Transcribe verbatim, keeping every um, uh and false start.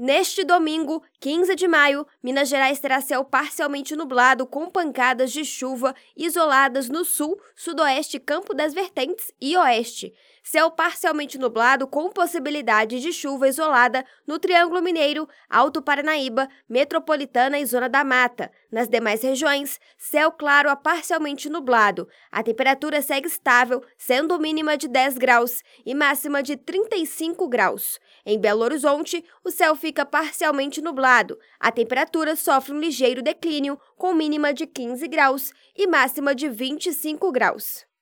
Neste domingo, quinze de maio, Minas Gerais terá céu parcialmente nublado com pancadas de chuva isoladas no sul, sudoeste, Campo das Vertentes e oeste. Céu parcialmente nublado com possibilidade de chuva isolada no Triângulo Mineiro, Alto Paranaíba, Metropolitana e Zona da Mata. Nas demais regiões, céu claro a parcialmente nublado. A temperatura segue estável, sendo mínima de dez graus e máxima de trinta e cinco graus. Em Belo Horizonte, o céu fica parcialmente nublado. A temperatura sofre um ligeiro declínio, com mínima de quinze graus e máxima de vinte e cinco graus.